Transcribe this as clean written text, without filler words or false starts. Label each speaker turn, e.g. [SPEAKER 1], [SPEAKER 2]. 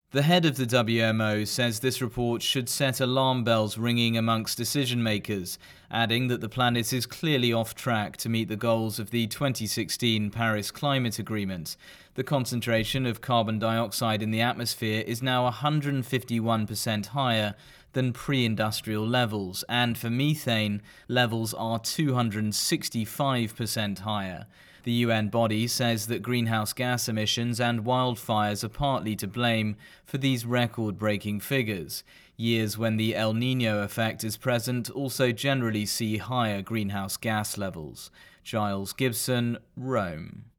[SPEAKER 1] The head of the WMO says this report should set alarm bells ringing amongst decision makers, adding that the planet is clearly off track to meet the goals of the 2016 Paris Climate Agreement. The concentration of carbon dioxide in the atmosphere is now 151% higher than pre-industrial levels, and for methane, levels are 265% higher. The UN body says that greenhouse gas emissions and wildfires are partly to blame for these record-breaking figures. Years when the El Niño effect is present also generally see higher greenhouse gas levels. Giles Gibson, Rome.